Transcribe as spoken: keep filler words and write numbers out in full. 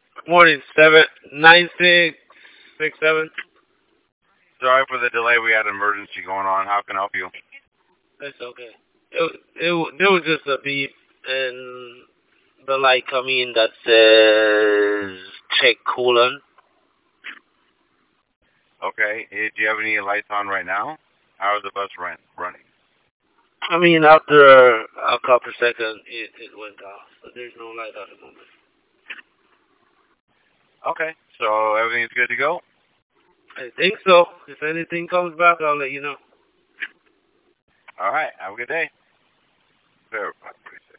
Morning, seven nine six six seven. Sorry for the delay. We had an emergency going on. How can I help you? That's okay. It it there was just a beep and the light coming that says check coolant. Okay. eh, Do you have any lights on right now? How is the bus run running? I mean, after a couple seconds, it it went off. But there's no light at the moment. Okay. So everything's good to go? I think so. If anything comes back, I'll let you know. All right. Have a good day. Verify, please.